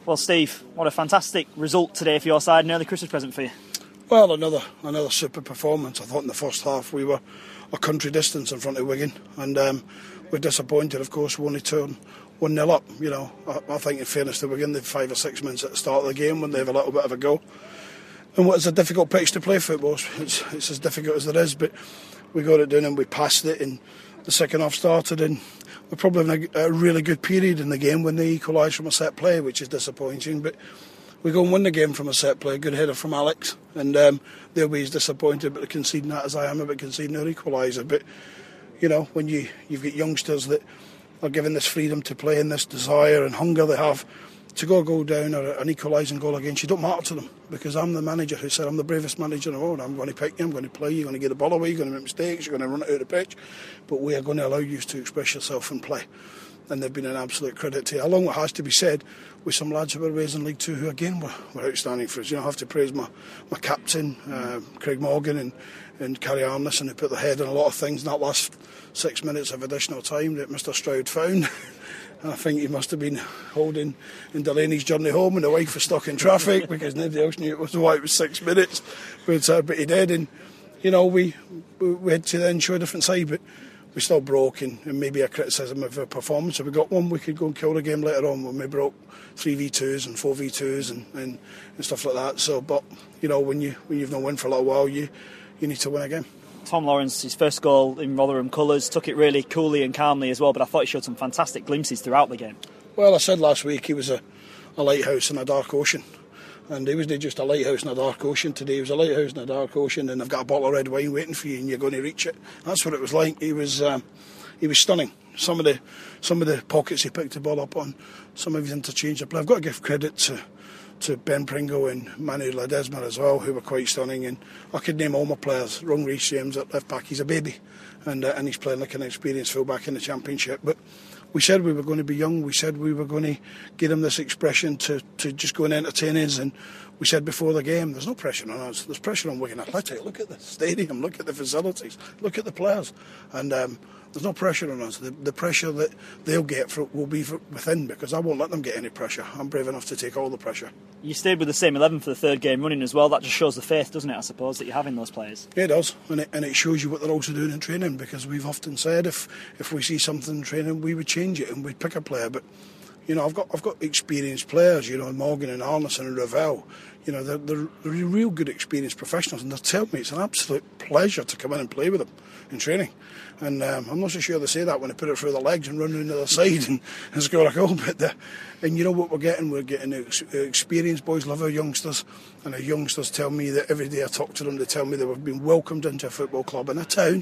Well, Steve, what a fantastic result today for your side, an early Christmas present for you. Well, another super performance. I thought in the first half we were a country distance in front of Wigan, and we're disappointed, of course. We only turned 1-0 up. You know, I think in fairness to Wigan, they've 5 or 6 minutes at the start of the game when they have a little bit of a go. And what is a difficult pitch to play football, it's as difficult as there is, but we got it done and we passed it, and the second half started, and we're probably having a really good period in the game when they equalised from a set play, which is disappointing, but we go and win the game from a set play, good header from Alex, and they'll be as disappointed about conceding that as I am about conceding their equaliser. But you know, when you've got youngsters that are given this freedom to play and this desire and hunger they have to go a goal down or an equalising goal against, you don't matter to them, because I'm the manager who said I'm the bravest manager in the world. I'm going to pick you, I'm going to play you, you're going to get the ball away, you're going to make mistakes, you're going to run it out of the pitch, but we are going to allow you to express yourself and play. And they've been an absolute credit to you, along with what has to be said with some lads who were raised in League 2 who again were outstanding for us. You know, I have to praise my captain, Craig Morgan, and Carrie Arneson, who put their head in a lot of things in that last 6 minutes of additional time that Mr Stroud found. And I think he must have been holding in Delaney's journey home, and the wife was stuck in traffic because nobody else knew it was why it was 6 minutes. But he did, and you know, we had to then show a different side, but we still broke, and maybe a criticism of our performance. If we got one, we could go and kill the game later on when we broke 3v2s and 4v2s and stuff like that. So, but you know, when you've not won for a little while, you need to win again. Tom Lawrence, his first goal in Rotherham colours, took it really coolly and calmly as well, but I thought he showed some fantastic glimpses throughout the game. Well, I said last week he was a lighthouse in a dark ocean, and he wasn't just a lighthouse in a dark ocean today. He was a lighthouse in a dark ocean, and I've got a bottle of red wine waiting for you, and you're going to reach it. That's what it was like. He was stunning. Some of the pockets he picked the ball up on, some of his interchange. But I've got to give credit to Ben Pringle and Manu Ledesma as well, who were quite stunning. And I could name all my players. Rung Reece James at left back, he's a baby, and he's playing like an experienced full-back in the Championship. But we said we were going to be young. We said we were going to give him this expression to just go and entertain us. And we said before the game, there's no pressure on us. There's pressure on Wigan Athletic. Look at the stadium. Look at the facilities. Look at the players. And there's no pressure on us. The pressure that they'll get will be within, because I won't let them get any pressure. I'm brave enough to take all the pressure. You stayed with the same 11 for the third game running as well. That just shows the faith, doesn't it, I suppose, that you have in those players? Yeah, it does, and it shows you what they're also doing in training, because we've often said if we see something in training, we would change it and we'd pick a player. But you know, I've got experienced players, you know, Morgan and Arneson and Ravel. You know, they're real good experienced professionals, and they tell me it's an absolute pleasure to come in and play with them in training. And I'm not so sure they say that when they put it through the legs and run around the other side and score a goal. And you know what we're getting? We're getting experienced boys, love our youngsters, and our youngsters tell me that every day I talk to them, they tell me they've been welcomed into a football club in a town,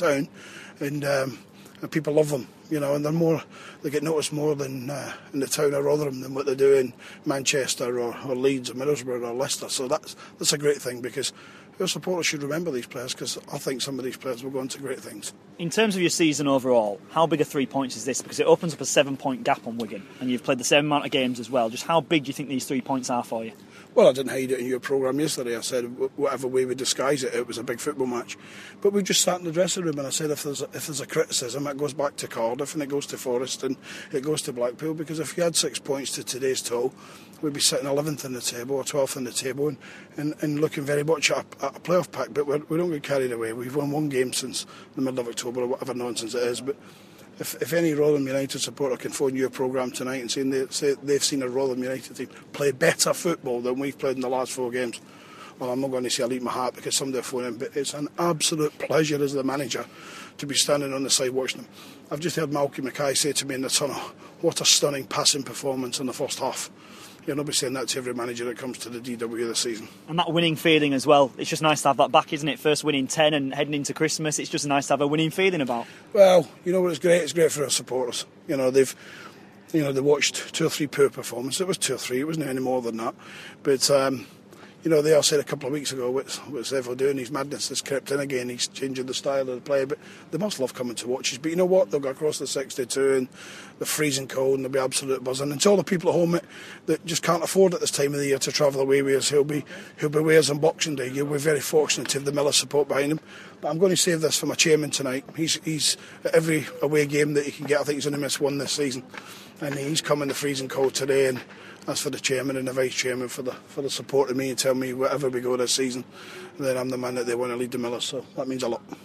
and people love them, you know, and they get noticed more than in the town of Rotherham than what they do in Manchester or Leeds or Middlesbrough or Leicester. So that's a great thing, because our supporters should remember these players, because I think some of these players will go on to great things. In terms of your season overall, how big are 3 points is this? Because it opens up a 7-point gap on Wigan, and you've played the same amount of games as well. Just how big do you think these 3 points are for you? Well, I didn't hide it in your programme yesterday. I said whatever way we disguise it, it was a big football match. But we just sat in the dressing room, and I said if there's a criticism, it goes back to Cardiff and it goes to Forest and it goes to Blackpool, because if you had 6 points to today's total, we'd be sitting 11th in the table or 12th in the table and looking very much at a playoff pack. But we don't get carried away. We've won one game since the middle of October or whatever nonsense it is. But if any Rotherham United supporter can phone your programme tonight and say they've seen a Rotherham United team play better football than we've played in the last 4 games, well, I'm not going to say I'll eat my hat because somebody will phone in, but it's an absolute pleasure as the manager to be standing on the side watching them. I've just heard Malky Mackay say to me in the tunnel, what a stunning passing performance in the first half. You'll not be saying that to every manager that comes to the DW this season. And that winning feeling as well, it's just nice to have that back, isn't it? First winning 10 and heading into Christmas, it's just nice to have a winning feeling about. Well, you know what, it's great for our supporters. You know, they watched 2 or 3 poor performances. It was 2 or 3, it wasn't any more than that. But you know, they all said a couple of weeks ago, what's Evo doing? His madness has crept in again. He's changing the style of the play. But they must love coming to watch us. But you know what? They'll go across the 62 and the freezing cold, and they'll be absolute buzzing. And to all the people at home that just can't afford at this time of the year to travel away with us, he'll be with us on Boxing Day. We're very fortunate to have the Miller support behind him. But I'm going to save this for my chairman tonight. He's at every away game that he can get. I think he's only missed one this season. And he's come in the freezing cold today, and As for the chairman and the vice chairman for the support of me and tell me wherever we go this season, then I'm the man that they want to lead the Millers. So that means a lot.